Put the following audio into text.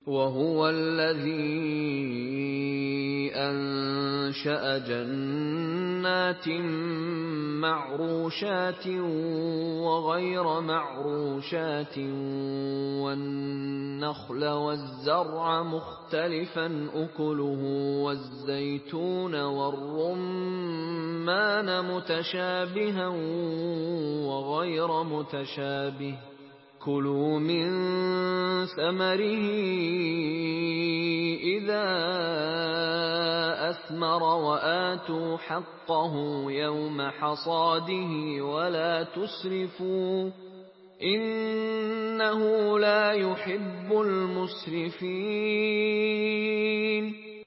وَهُوَ الَّذِي أَنشَأَ جَنَّاتٍ مَّعْرُوشَاتٍ وَغَيْرَ مَعْرُوشَاتٍ وَالنَّخْلَ وَالزَّرْعَ مُخْتَلِفًا أُكُلُهُ وَالزَّيْتُونَ وَالرُّمَّانَ مُتَشَابِهًا وَغَيْرَ مُتَشَابِهٍ ۚ كُلُوا مِن ثَمَرِهِ إِذَا أَثْمَرَ وَآتُوا حَقَّهُ يَوْمَ حَصَادِهِ وَلَا تُسْرِفُوا ۚ إِنَّهُ لَا يُحِبُّ الْمُسْرِفِينَ